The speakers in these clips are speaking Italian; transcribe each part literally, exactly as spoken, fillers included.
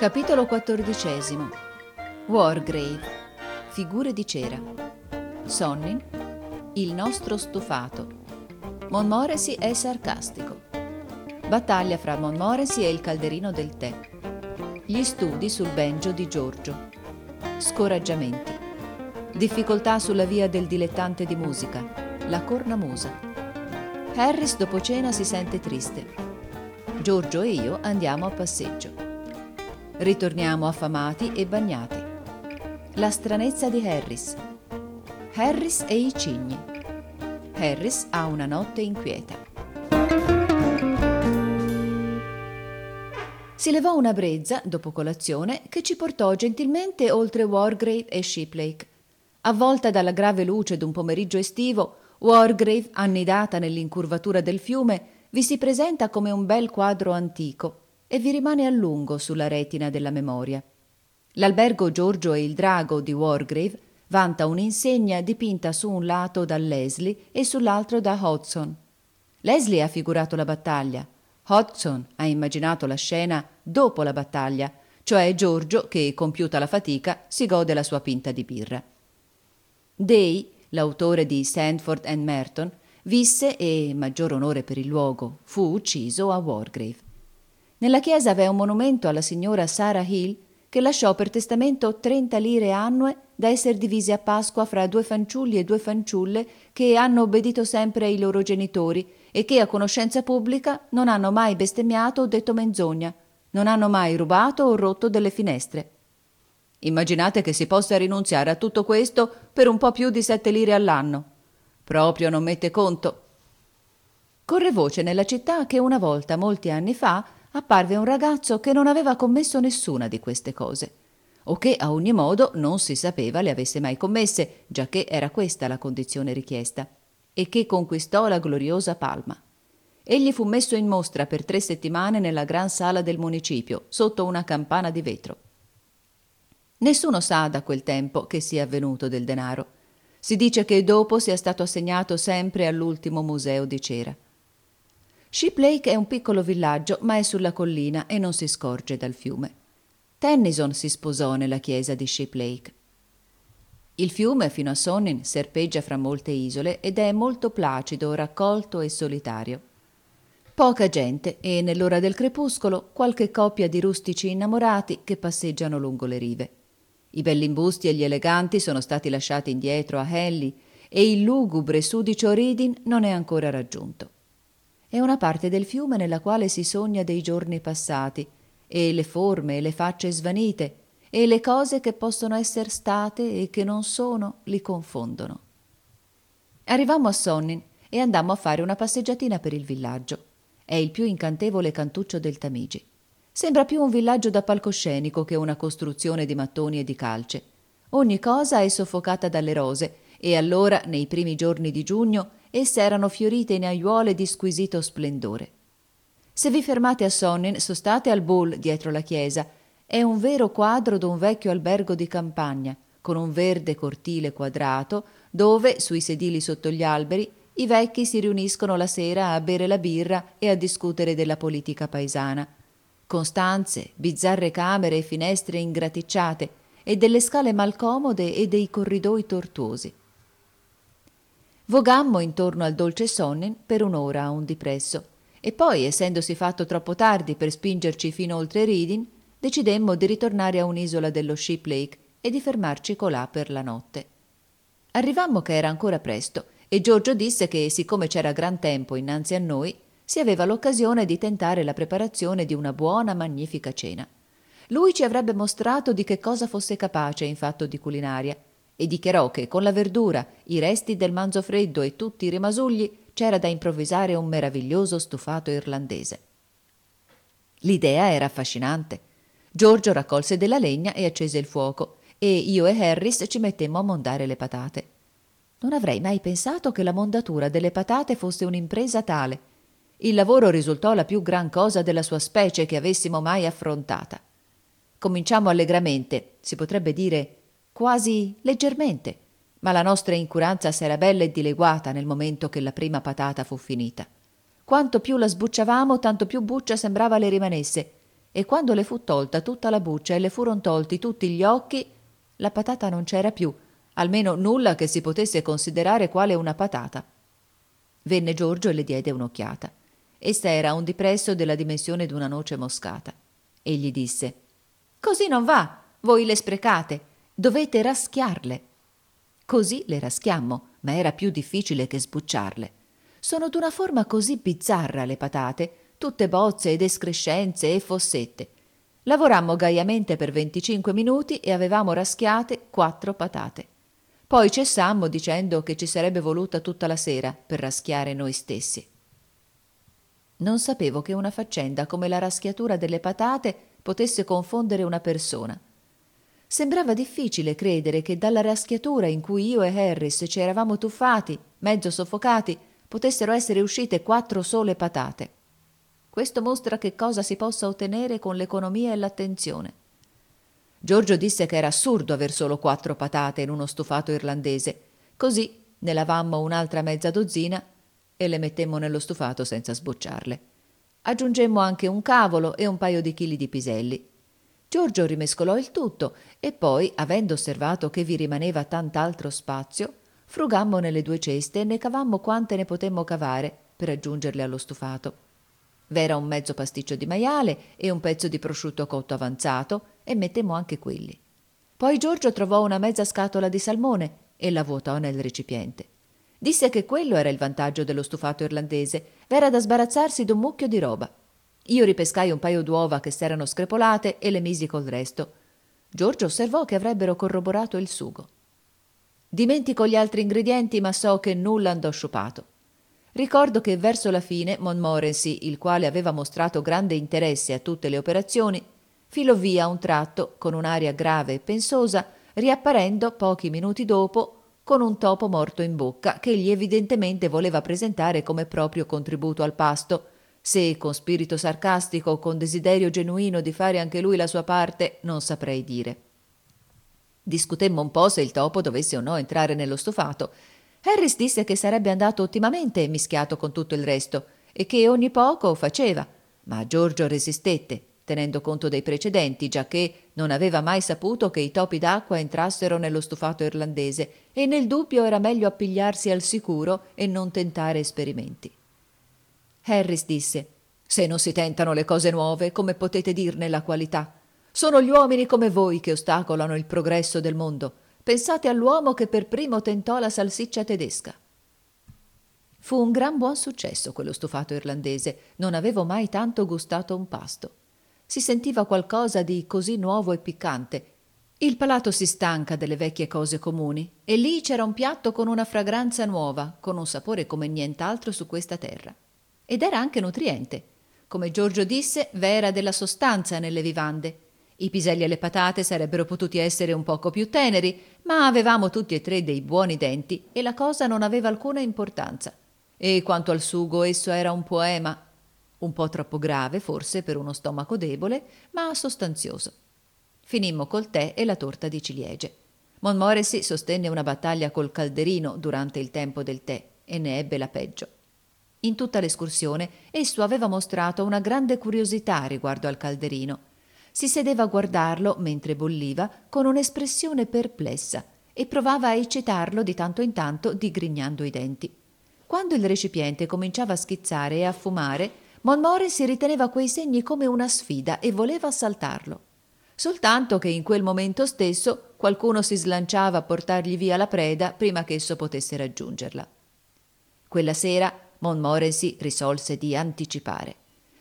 Capitolo quattordicesimo. Wargrave. Figure di cera. Sonnin. Il nostro stufato. Montmorency è sarcastico. Battaglia fra Montmorency e il calderino del tè. Gli studi sul banjo di Giorgio. Scoraggiamenti. Difficoltà sulla via del dilettante di musica. La cornamusa. Harris dopo cena si sente triste. Giorgio e io andiamo a passeggio. Ritorniamo affamati e bagnati. La stranezza di Harris. Harris e i cigni. Harris ha una notte inquieta. Si levò una brezza, dopo colazione, che ci portò gentilmente oltre Wargrave e Shiplake. Avvolta dalla grave luce d'un pomeriggio estivo, Wargrave, annidata nell'incurvatura del fiume, vi si presenta come un bel quadro antico e vi rimane a lungo sulla retina della memoria. L'albergo Giorgio e il Drago di Wargrave vanta un'insegna dipinta su un lato da Leslie e sull'altro da Hodgson. Leslie ha figurato la battaglia. Hodgson ha immaginato la scena dopo la battaglia, cioè Giorgio che, compiuta la fatica, si gode la sua pinta di birra. Day, l'autore di Sandford and Merton, visse e, maggior onore per il luogo, fu ucciso a Wargrave. Nella chiesa v'è un monumento alla signora Sarah Hill che lasciò per testamento trenta lire annue da essere divise a Pasqua fra due fanciulli e due fanciulle che hanno obbedito sempre ai loro genitori e che a conoscenza pubblica non hanno mai bestemmiato o detto menzogna, non hanno mai rubato o rotto delle finestre. Immaginate che si possa rinunziare a tutto questo per un po' più di sette lire all'anno. Proprio non mette conto. Corre voce nella città che una volta, molti anni fa, apparve un ragazzo che non aveva commesso nessuna di queste cose, o che a ogni modo non si sapeva le avesse mai commesse, giacché era questa la condizione richiesta, e che conquistò la gloriosa palma. Egli fu messo in mostra per tre settimane nella gran sala del municipio, sotto una campana di vetro. Nessuno sa da quel tempo che sia avvenuto del denaro. Si dice che dopo sia stato assegnato sempre all'ultimo museo di cera. Shiplake è un piccolo villaggio, ma è sulla collina e non si scorge dal fiume. Tennyson si sposò nella chiesa di Shiplake. Il fiume, fino a Sonnin, serpeggia fra molte isole ed è molto placido, raccolto e solitario. Poca gente e, nell'ora del crepuscolo, qualche coppia di rustici innamorati che passeggiano lungo le rive. I bellimbusti e gli eleganti sono stati lasciati indietro a Henley e il lugubre sudicio Reading non è ancora raggiunto. È una parte del fiume nella quale si sogna dei giorni passati, e le forme e le facce svanite, e le cose che possono essere state e che non sono li confondono. Arrivammo a Sonnin e andammo a fare una passeggiatina per il villaggio. È il più incantevole cantuccio del Tamigi. Sembra più un villaggio da palcoscenico che una costruzione di mattoni e di calce. Ogni cosa è soffocata dalle rose, e allora, nei primi giorni di giugno, esse erano fiorite in aiuole di squisito splendore. Se vi fermate a Sonnin, sostate al Bull dietro la chiesa. È un vero quadro d'un vecchio albergo di campagna, con un verde cortile quadrato, dove, sui sedili sotto gli alberi, i vecchi si riuniscono la sera a bere la birra e a discutere della politica paesana, con stanze, bizzarre camere e finestre ingraticciate, e delle scale malcomode e dei corridoi tortuosi. Vogammo intorno al dolce Sonnin per un'ora a un dipresso, e poi, essendosi fatto troppo tardi per spingerci fino oltre Reading, decidemmo di ritornare a un'isola dello Shiplake e di fermarci colà per la notte. Arrivammo che era ancora presto, e Giorgio disse che, siccome c'era gran tempo innanzi a noi, si aveva l'occasione di tentare la preparazione di una buona, magnifica cena. Lui ci avrebbe mostrato di che cosa fosse capace in fatto di culinaria, e dichiarò che con la verdura, i resti del manzo freddo e tutti i rimasugli c'era da improvvisare un meraviglioso stufato irlandese. L'idea era affascinante. Giorgio raccolse della legna e accese il fuoco, e io e Harris ci mettemmo a mondare le patate. Non avrei mai pensato che la mondatura delle patate fosse un'impresa tale. Il lavoro risultò la più gran cosa della sua specie che avessimo mai affrontata. Cominciamo allegramente, si potrebbe dire quasi leggermente, ma la nostra incuranza s'era bella e dileguata nel momento che la prima patata fu finita. Quanto più la sbucciavamo, tanto più buccia sembrava le rimanesse, e quando le fu tolta tutta la buccia e le furono tolti tutti gli occhi, la patata non c'era più, almeno nulla che si potesse considerare quale una patata. Venne Giorgio e le diede un'occhiata. Essa era un dipresso della dimensione d'una noce moscata. Egli disse: «Così non va, voi le sprecate, dovete raschiarle». Così le raschiammo, ma era più difficile che sbucciarle. Sono d'una forma così bizzarra le patate, tutte bozze ed escrescenze e fossette. Lavorammo gaiamente per venticinque minuti e avevamo raschiate quattro patate. Poi cessammo dicendo che ci sarebbe voluta tutta la sera per raschiare noi stessi. Non sapevo che una faccenda come la raschiatura delle patate potesse confondere una persona. Sembrava difficile credere che dalla raschiatura in cui io e Harris ci eravamo tuffati, mezzo soffocati, potessero essere uscite quattro sole patate. Questo mostra che cosa si possa ottenere con l'economia e l'attenzione. Giorgio disse che era assurdo aver solo quattro patate in uno stufato irlandese. Così ne lavammo un'altra mezza dozzina e le mettemmo nello stufato senza sbocciarle. Aggiungemmo anche un cavolo e un paio di chili di piselli. Giorgio rimescolò il tutto e poi, avendo osservato che vi rimaneva tant'altro spazio, frugammo nelle due ceste e ne cavammo quante ne potemmo cavare per aggiungerle allo stufato. V'era un mezzo pasticcio di maiale e un pezzo di prosciutto cotto avanzato e mettemmo anche quelli. Poi Giorgio trovò una mezza scatola di salmone e la vuotò nel recipiente. Disse che quello era il vantaggio dello stufato irlandese, v'era da sbarazzarsi d'un mucchio di roba. Io ripescai un paio d'uova che s'erano screpolate e le misi col resto. Giorgio osservò che avrebbero corroborato il sugo. Dimentico gli altri ingredienti, ma so che nulla andò sciupato. Ricordo che verso la fine Montmorency, il quale aveva mostrato grande interesse a tutte le operazioni, filò via a un tratto con un'aria grave e pensosa, riapparendo pochi minuti dopo con un topo morto in bocca che egli evidentemente voleva presentare come proprio contributo al pasto. Se con spirito sarcastico o con desiderio genuino di fare anche lui la sua parte, non saprei dire. Discutemmo un po' se il topo dovesse o no entrare nello stufato. Harris disse che sarebbe andato ottimamente mischiato con tutto il resto e che ogni poco faceva, ma Giorgio resistette, tenendo conto dei precedenti, giacché non aveva mai saputo che i topi d'acqua entrassero nello stufato irlandese e nel dubbio era meglio appigliarsi al sicuro e non tentare esperimenti. Harris disse: «Se non si tentano le cose nuove, come potete dirne la qualità? Sono gli uomini come voi che ostacolano il progresso del mondo. Pensate all'uomo che per primo tentò la salsiccia tedesca». Fu un gran buon successo quello stufato irlandese. Non avevo mai tanto gustato un pasto. Si sentiva qualcosa di così nuovo e piccante. Il palato si stanca delle vecchie cose comuni e lì c'era un piatto con una fragranza nuova, con un sapore come nient'altro su questa terra. Ed era anche nutriente. Come Giorgio disse, v'era della sostanza nelle vivande. I piselli e le patate sarebbero potuti essere un poco più teneri, ma avevamo tutti e tre dei buoni denti e la cosa non aveva alcuna importanza. E quanto al sugo, esso era un poema, un po' troppo grave forse per uno stomaco debole, ma sostanzioso. Finimmo col tè e la torta di ciliegie. Montmorency sostenne una battaglia col calderino durante il tempo del tè e ne ebbe la peggio. In tutta l'escursione esso aveva mostrato una grande curiosità riguardo al calderino. Si sedeva a guardarlo mentre bolliva con un'espressione perplessa e provava a eccitarlo di tanto in tanto digrignando i denti. Quando il recipiente cominciava a schizzare e a fumare, Montmorency riteneva quei segni come una sfida e voleva assaltarlo. Soltanto che in quel momento stesso qualcuno si slanciava a portargli via la preda prima che esso potesse raggiungerla. Quella sera Montmorency risolse di anticipare.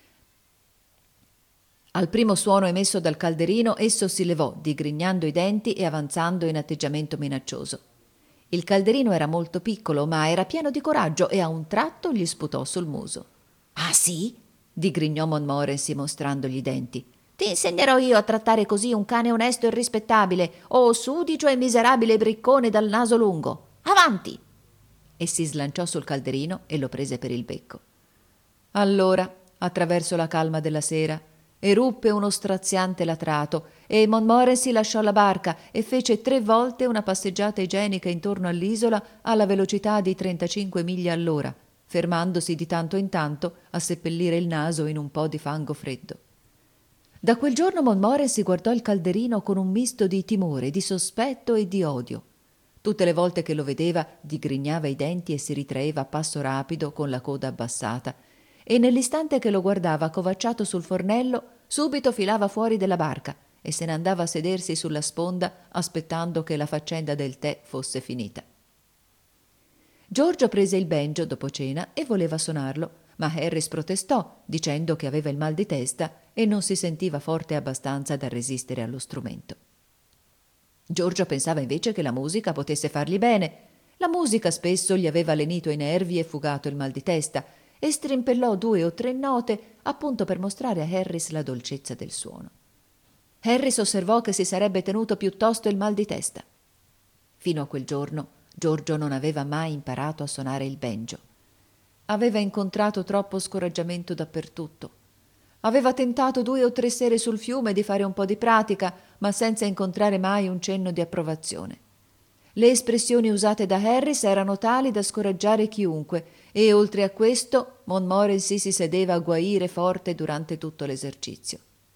Al primo suono emesso dal calderino, esso si levò, digrignando i denti e avanzando in atteggiamento minaccioso. Il calderino era molto piccolo, ma era pieno di coraggio e a un tratto gli sputò sul muso. «Ah sì?» digrignò Montmorency mostrandogli i denti. «Ti insegnerò io a trattare così un cane onesto e rispettabile, o sudicio e miserabile briccone dal naso lungo. Avanti!» E si slanciò sul calderino e lo prese per il becco. Allora, attraverso la calma della sera, eruppe uno straziante latrato e Montmorency lasciò la barca e fece tre volte una passeggiata igienica intorno all'isola alla velocità di trentacinque miglia all'ora, fermandosi di tanto in tanto a seppellire il naso in un po' di fango freddo. Da quel giorno Montmorency guardò il calderino con un misto di timore, di sospetto e di odio. Tutte le volte che lo vedeva digrignava i denti e si ritraeva a passo rapido con la coda abbassata, e nell'istante che lo guardava accovacciato sul fornello subito filava fuori della barca e se ne andava a sedersi sulla sponda aspettando che la faccenda del tè fosse finita. Giorgio prese il banjo dopo cena e voleva suonarlo, ma Harris protestò dicendo che aveva il mal di testa e non si sentiva forte abbastanza da resistere allo strumento. Giorgio pensava invece che la musica potesse fargli bene. La musica spesso gli aveva lenito i nervi e fugato il mal di testa, e strimpellò due o tre note appunto per mostrare a Harris la dolcezza del suono. Harris osservò che si sarebbe tenuto piuttosto il mal di testa. Fino a quel giorno Giorgio non aveva mai imparato a suonare il banjo. Aveva incontrato troppo scoraggiamento dappertutto. Aveva tentato due o tre sere sul fiume di fare un po' di pratica, ma senza incontrare mai un cenno di approvazione. Le espressioni usate da Harris erano tali da scoraggiare chiunque, e oltre a questo Montmorency si sedeva a guaire forte durante tutto l'esercizio.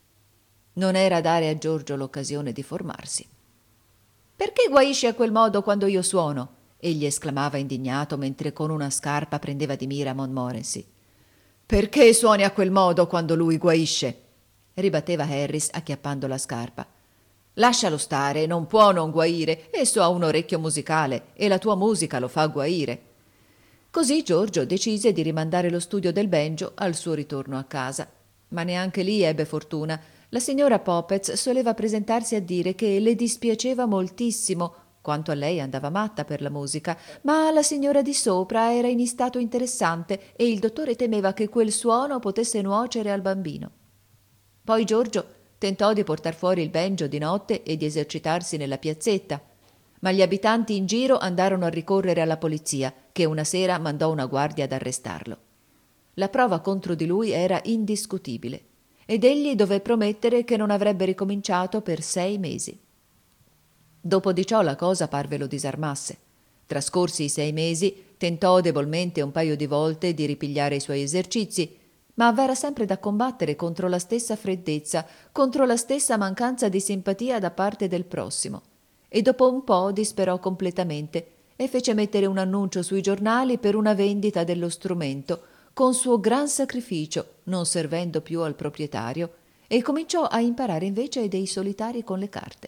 Non era dare a Giorgio l'occasione di formarsi. «Perché guaisci a quel modo quando io suono?» egli esclamava indignato mentre con una scarpa prendeva di mira Montmorency. «Perché suoni a quel modo quando lui guaisce?» ribatteva Harris acchiappando la scarpa. «Lascialo stare, non può non guaire, esso ha un orecchio musicale e la tua musica lo fa guaire». Così Giorgio decise di rimandare lo studio del banjo al suo ritorno a casa. Ma neanche lì ebbe fortuna. La signora Poppets soleva presentarsi a dire che le dispiaceva moltissimo quanto a lei andava matta per la musica, ma la signora di sopra era in stato interessante e il dottore temeva che quel suono potesse nuocere al bambino. Poi Giorgio tentò di portar fuori il banjo di notte e di esercitarsi nella piazzetta, ma gli abitanti in giro andarono a ricorrere alla polizia, che una sera mandò una guardia ad arrestarlo. La prova contro di lui era indiscutibile ed egli dové promettere che non avrebbe ricominciato per sei mesi. Dopo di ciò la cosa parve lo disarmasse. Trascorsi i sei mesi, tentò debolmente un paio di volte di ripigliare i suoi esercizi, ma v'era sempre da combattere contro la stessa freddezza, contro la stessa mancanza di simpatia da parte del prossimo. E dopo un po' disperò completamente e fece mettere un annuncio sui giornali per una vendita dello strumento, con suo gran sacrificio, non servendo più al proprietario, e cominciò a imparare invece dei solitari con le carte.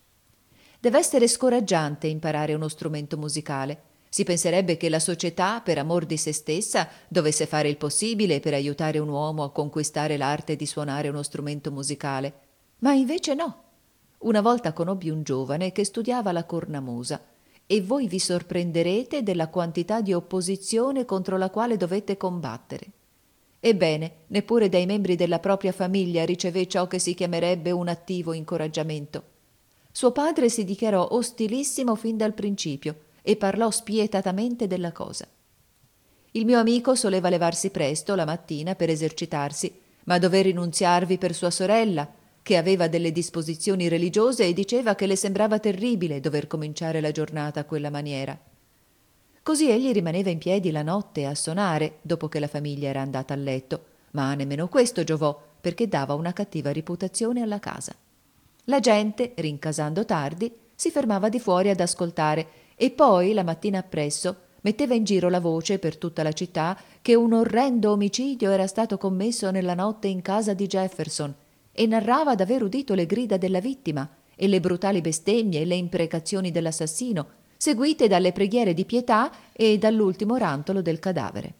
Deve essere scoraggiante imparare uno strumento musicale. Si penserebbe che la società, per amor di se stessa, dovesse fare il possibile per aiutare un uomo a conquistare l'arte di suonare uno strumento musicale. Ma invece no. Una volta conobbi un giovane che studiava la cornamusa e voi vi sorprenderete della quantità di opposizione contro la quale dovette combattere. Ebbene, neppure dai membri della propria famiglia ricevé ciò che si chiamerebbe un attivo incoraggiamento. Suo padre si dichiarò ostilissimo fin dal principio e parlò spietatamente della cosa. Il mio amico soleva levarsi presto la mattina per esercitarsi, ma dové rinunziarvi per sua sorella, che aveva delle disposizioni religiose e diceva che le sembrava terribile dover cominciare la giornata a quella maniera. Così egli rimaneva in piedi la notte a sonare, dopo che la famiglia era andata a letto, ma nemmeno questo giovò, perché dava una cattiva reputazione alla casa. La gente, rincasando tardi, si fermava di fuori ad ascoltare e poi, la mattina appresso, metteva in giro la voce per tutta la città che un orrendo omicidio era stato commesso nella notte in casa di Jefferson e narrava d'aver udito le grida della vittima e le brutali bestemmie e le imprecazioni dell'assassino, seguite dalle preghiere di pietà e dall'ultimo rantolo del cadavere.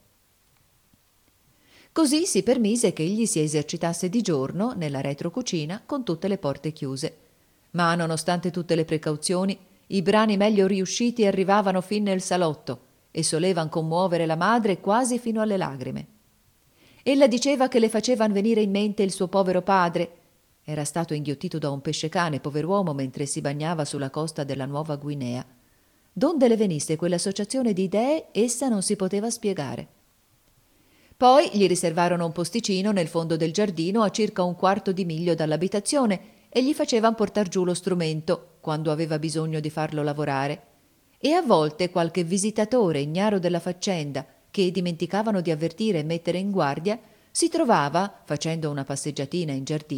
Così si permise che egli si esercitasse di giorno nella retrocucina con tutte le porte chiuse. Ma nonostante tutte le precauzioni, i brani meglio riusciti arrivavano fin nel salotto e solevan commuovere la madre quasi fino alle lagrime. Ella diceva che le facevan venire in mente il suo povero padre. Era stato inghiottito da un pescecane, pover'uomo, mentre si bagnava sulla costa della Nuova Guinea. Donde le venisse quell'associazione di idee, essa non si poteva spiegare. Poi gli riservarono un posticino nel fondo del giardino a circa un quarto di miglio dall'abitazione e gli facevan portar giù lo strumento quando aveva bisogno di farlo lavorare. E a volte qualche visitatore ignaro della faccenda, che dimenticavano di avvertire e mettere in guardia, si trovava, facendo una passeggiatina in giardino,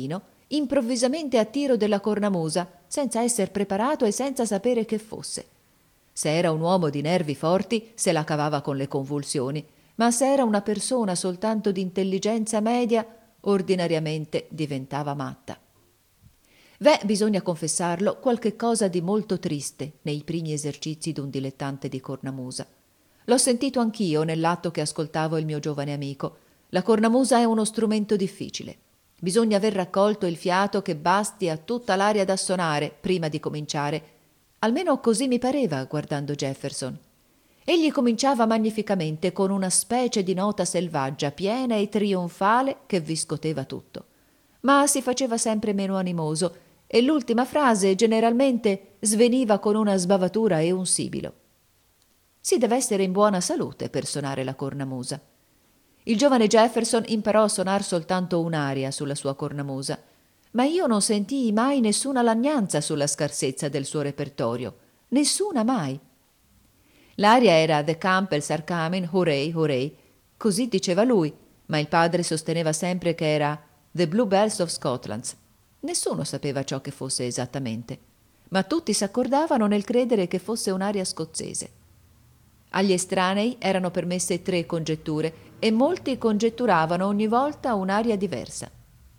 improvvisamente a tiro della cornamusa, senza esser preparato e senza sapere che fosse. Se era un uomo di nervi forti, se la cavava con le convulsioni, ma se era una persona soltanto di intelligenza media, ordinariamente diventava matta. V'è, bisogna confessarlo, qualche cosa di molto triste nei primi esercizi d'un dilettante di cornamusa. L'ho sentito anch'io nell'atto che ascoltavo il mio giovane amico. La cornamusa è uno strumento difficile. Bisogna aver raccolto il fiato che basti a tutta l'aria da sonare prima di cominciare. Almeno così mi pareva guardando Jefferson. Egli cominciava magnificamente con una specie di nota selvaggia, piena e trionfale che vi scoteva tutto. Ma si faceva sempre meno animoso e l'ultima frase generalmente sveniva con una sbavatura e un sibilo. Si deve essere in buona salute per suonare la cornamusa. Il giovane Jefferson imparò a suonar soltanto un'aria sulla sua cornamusa, ma io non sentii mai nessuna lagnanza sulla scarsezza del suo repertorio, nessuna mai. L'aria era The Campbells are coming, hooray, hooray, così diceva lui, ma il padre sosteneva sempre che era The Bluebells of Scotland. Nessuno sapeva ciò che fosse esattamente, ma tutti s'accordavano nel credere che fosse un'aria scozzese. Agli estranei erano permesse tre congetture e molti congetturavano ogni volta un'aria diversa.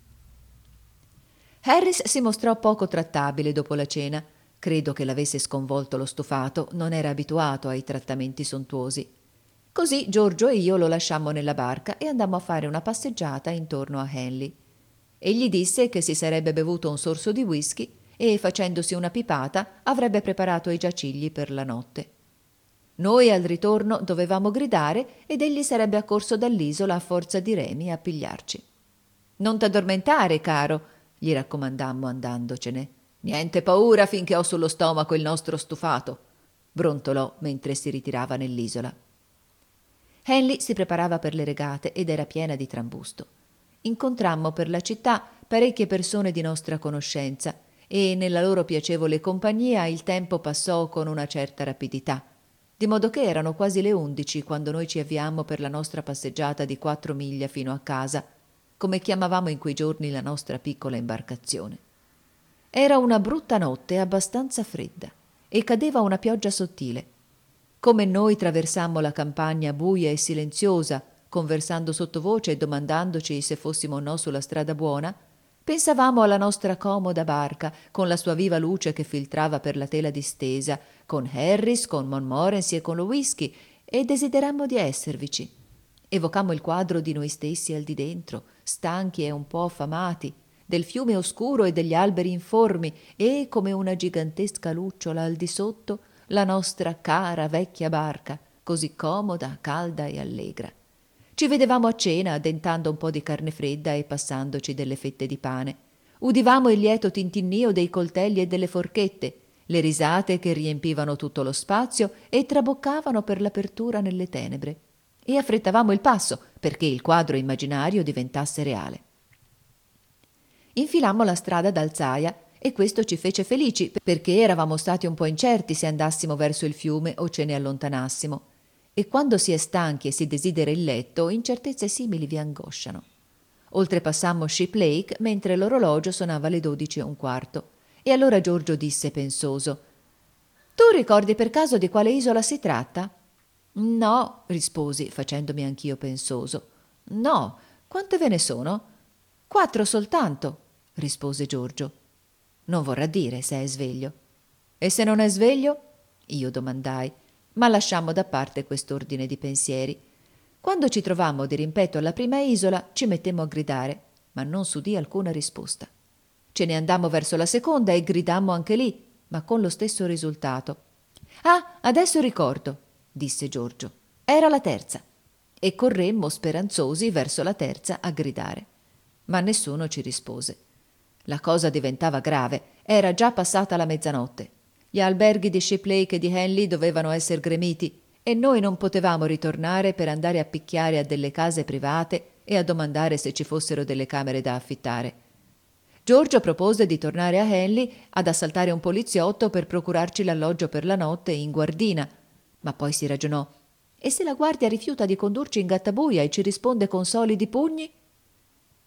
Harris si mostrò poco trattabile dopo la cena. Credo che l'avesse sconvolto lo stufato, non era abituato ai trattamenti sontuosi. Così Giorgio e io lo lasciammo nella barca e andammo a fare una passeggiata intorno a Henley. Egli disse che si sarebbe bevuto un sorso di whisky e, facendosi una pipata, avrebbe preparato i giacigli per la notte. Noi al ritorno dovevamo gridare ed egli sarebbe accorso dall'isola a forza di remi a pigliarci. «Non t'addormentare, caro», gli raccomandammo andandocene. «Niente paura finché ho sullo stomaco il nostro stufato», brontolò mentre si ritirava nell'isola. Henley si preparava per le regate ed era piena di trambusto. Incontrammo per la città parecchie persone di nostra conoscenza e nella loro piacevole compagnia il tempo passò con una certa rapidità, di modo che erano quasi le undici quando noi ci avviammo per la nostra passeggiata di quattro miglia fino a casa, come chiamavamo in quei giorni la nostra piccola imbarcazione. Era una brutta notte abbastanza fredda e cadeva una pioggia sottile. Come noi traversammo la campagna buia e silenziosa, conversando sottovoce e domandandoci se fossimo o no sulla strada buona, pensavamo alla nostra comoda barca, con la sua viva luce che filtrava per la tela distesa, con Harris, con Montmorency e con lo whisky, e desiderammo di esservici. Evocammo il quadro di noi stessi al di dentro, stanchi e un po' affamati, del fiume oscuro e degli alberi informi, e, come una gigantesca lucciola al di sotto, la nostra cara vecchia barca, così comoda, calda e allegra. Ci vedevamo a cena addentando un po' di carne fredda e passandoci delle fette di pane. Udivamo il lieto tintinnio dei coltelli e delle forchette, le risate che riempivano tutto lo spazio e traboccavano per l'apertura nelle tenebre. E affrettavamo il passo perché il quadro immaginario diventasse reale. Infilammo la strada d'Alzaia e questo ci fece felici perché eravamo stati un po' incerti se andassimo verso il fiume o ce ne allontanassimo. E quando si è stanchi e si desidera il letto, incertezze simili vi angosciano. Oltrepassammo Ship Lake mentre l'orologio suonava le dodici e un quarto. E allora Giorgio disse pensoso: «Tu ricordi per caso di quale isola si tratta?» «No», risposi, facendomi anch'io pensoso. «No, quante ve ne sono?» «Quattro soltanto», rispose Giorgio. «Non vorrà dire se è sveglio». «E se non è sveglio?» io domandai, ma lasciammo da parte quest'ordine di pensieri. Quando ci trovammo di rimpetto alla prima isola, ci mettemmo a gridare, ma non s'udì alcuna risposta. Ce ne andammo verso la seconda e gridammo anche lì, ma con lo stesso risultato. «Ah, adesso ricordo», disse Giorgio. «Era la terza». E corremmo speranzosi verso la terza a gridare. Ma nessuno ci rispose. La cosa diventava grave, era già passata la mezzanotte. Gli alberghi di Ship Lake e di Henley dovevano essere gremiti e noi non potevamo ritornare per andare a picchiare a delle case private e a domandare se ci fossero delle camere da affittare. Giorgio propose di tornare a Henley ad assaltare un poliziotto per procurarci l'alloggio per la notte in guardina, ma poi si ragionò: e se la guardia rifiuta di condurci in gattabuia e ci risponde con solidi pugni?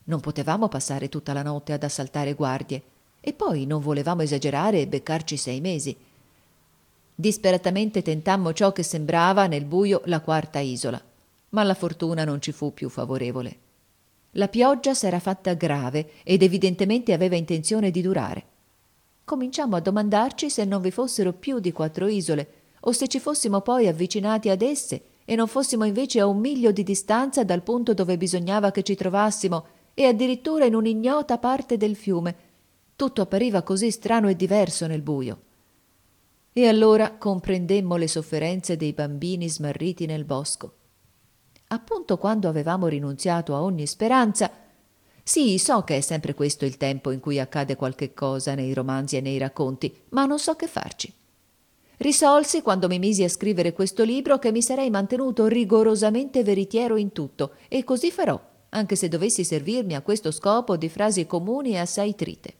Non potevamo passare tutta la notte ad assaltare guardie, e poi non volevamo esagerare e beccarci sei mesi. Disperatamente tentammo ciò che sembrava nel buio la quarta isola, ma la fortuna non ci fu più favorevole. La pioggia s'era fatta grave ed evidentemente aveva intenzione di durare. Cominciammo a domandarci se non vi fossero più di quattro isole, o se ci fossimo poi avvicinati ad esse e non fossimo invece a un miglio di distanza dal punto dove bisognava che ci trovassimo, e addirittura in un'ignota parte del fiume. Tutto appariva così strano e diverso nel buio. E allora comprendemmo le sofferenze dei bambini smarriti nel bosco. Appunto quando avevamo rinunziato a ogni speranza, sì, so che è sempre questo il tempo in cui accade qualche cosa nei romanzi e nei racconti, ma non so che farci. Risolsi, quando mi misi a scrivere questo libro, che mi sarei mantenuto rigorosamente veritiero in tutto, e così farò, anche se dovessi servirmi a questo scopo di frasi comuni e assai trite.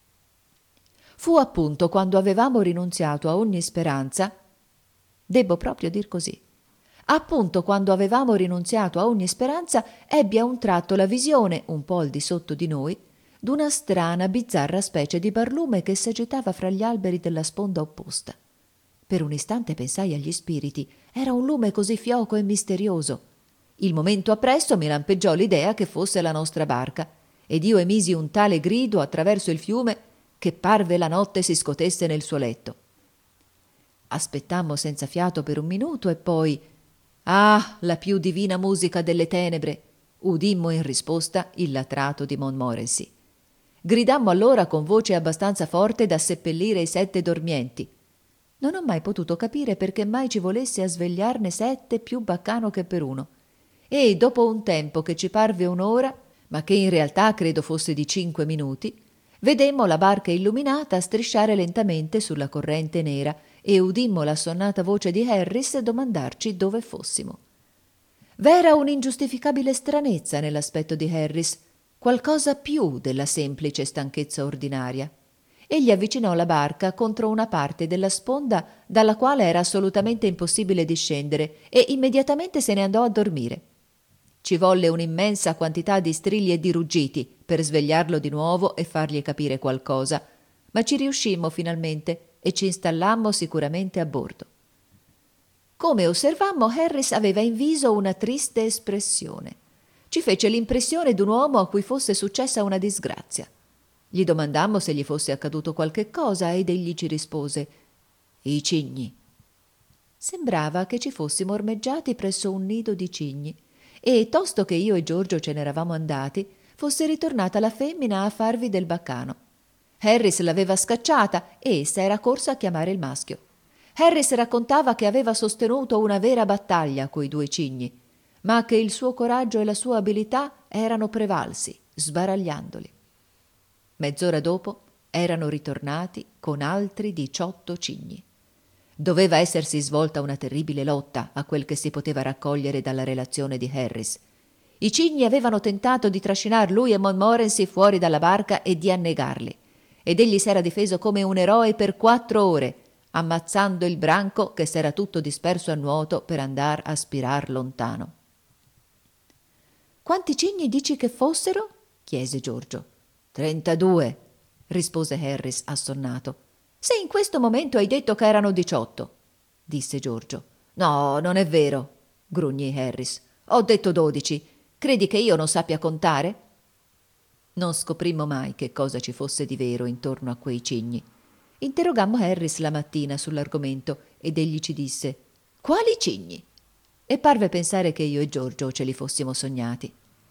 Fu appunto quando avevamo rinunziato a ogni speranza, debbo proprio dir così, appunto quando avevamo rinunziato a ogni speranza, ebbi a un tratto la visione, un po' al di sotto di noi, d'una strana, bizzarra specie di barlume che s'agitava fra gli alberi della sponda opposta. Per un istante pensai agli spiriti. Era un lume così fioco e misterioso. Il momento appresso mi lampeggiò l'idea che fosse la nostra barca, ed io emisi un tale grido attraverso il fiume che parve la notte si scotesse nel suo letto. Aspettammo senza fiato per un minuto e poi, ah, la più divina musica delle tenebre, udimmo in risposta il latrato di Montmorency. Gridammo allora con voce abbastanza forte da seppellire i sette dormienti. Non ho mai potuto capire perché mai ci volesse a svegliarne sette più baccano che per uno. E dopo un tempo che ci parve un'ora, ma che in realtà credo fosse di cinque minuti, vedemmo la barca illuminata strisciare lentamente sulla corrente nera e udimmo l'assonnata voce di Harris domandarci dove fossimo. V'era un'ingiustificabile stranezza nell'aspetto di Harris, qualcosa più della semplice stanchezza ordinaria. Egli avvicinò la barca contro una parte della sponda dalla quale era assolutamente impossibile discendere e immediatamente se ne andò a dormire. Ci volle un'immensa quantità di strilli e di ruggiti per svegliarlo di nuovo e fargli capire qualcosa, ma ci riuscimmo finalmente e ci installammo sicuramente a bordo. Come osservammo, Harris aveva in viso una triste espressione. Ci fece l'impressione d'un uomo a cui fosse successa una disgrazia. Gli domandammo se gli fosse accaduto qualche cosa ed egli ci rispose: «I cigni». Sembrava che ci fossimo ormeggiati presso un nido di cigni e, tosto che io e Giorgio ce n'eravamo andati, fosse ritornata la femmina a farvi del baccano. Harris l'aveva scacciata e essa era corsa a chiamare il maschio. Harris raccontava che aveva sostenuto una vera battaglia coi due cigni, ma che il suo coraggio e la sua abilità erano prevalsi, sbaragliandoli. Mezz'ora dopo erano ritornati con altri diciotto cigni. Doveva essersi svolta una terribile lotta, a quel che si poteva raccogliere dalla relazione di Harris. I cigni avevano tentato di trascinar lui e Montmorency fuori dalla barca e di annegarli, ed egli s'era difeso come un eroe per quattro ore, ammazzando il branco che s'era tutto disperso a nuoto per andar a spirar lontano. «Quanti cigni dici che fossero?» chiese Giorgio. «Trentadue», rispose Harris assonnato. «Se in questo momento hai detto che erano diciotto», disse Giorgio. «No, non è vero», grugnì Harris. «Ho detto dodici. Credi che io non sappia contare?» Non scoprimmo mai che cosa ci fosse di vero intorno a quei cigni. Interrogammo Harris la mattina sull'argomento ed egli ci disse: «Quali cigni?» E parve pensare che io e Giorgio ce li fossimo sognati.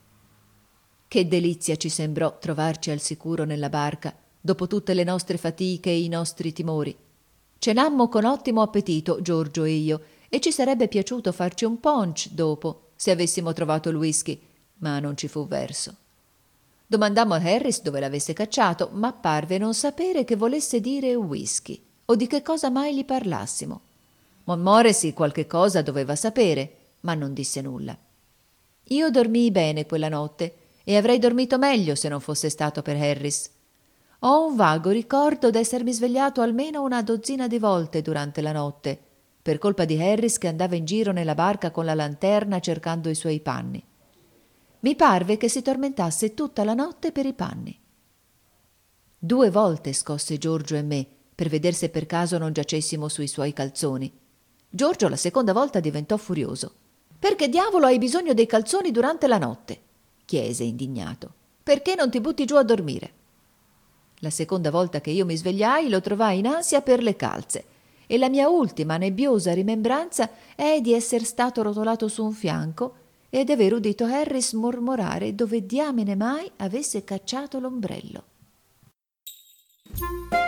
Che delizia ci sembrò trovarci al sicuro nella barca, dopo tutte le nostre fatiche e i nostri timori. Cenammo con ottimo appetito, Giorgio e io, e ci sarebbe piaciuto farci un punch dopo, se avessimo trovato il whisky, ma non ci fu verso. Domandammo a Harris dove l'avesse cacciato, ma parve non sapere che volesse dire whisky, o di che cosa mai gli parlassimo. Montmorency qualche cosa doveva sapere, ma non disse nulla. Io dormii bene quella notte, e avrei dormito meglio se non fosse stato per Harris. Ho un vago ricordo d'essermi svegliato almeno una dozzina di volte durante la notte, per colpa di Harris che andava in giro nella barca con la lanterna cercando i suoi panni. Mi parve che si tormentasse tutta la notte per i panni. Due volte scosse Giorgio e me per vedere se per caso non giacessimo sui suoi calzoni. Giorgio la seconda volta diventò furioso. «Perché diavolo hai bisogno dei calzoni durante la notte?» chiese indignato. «Perché non ti butti giù a dormire?» La seconda volta che io mi svegliai lo trovai in ansia per le calze e la mia ultima nebbiosa rimembranza è di esser stato rotolato su un fianco e di aver udito Harris mormorare dove diamine mai avesse cacciato l'ombrello.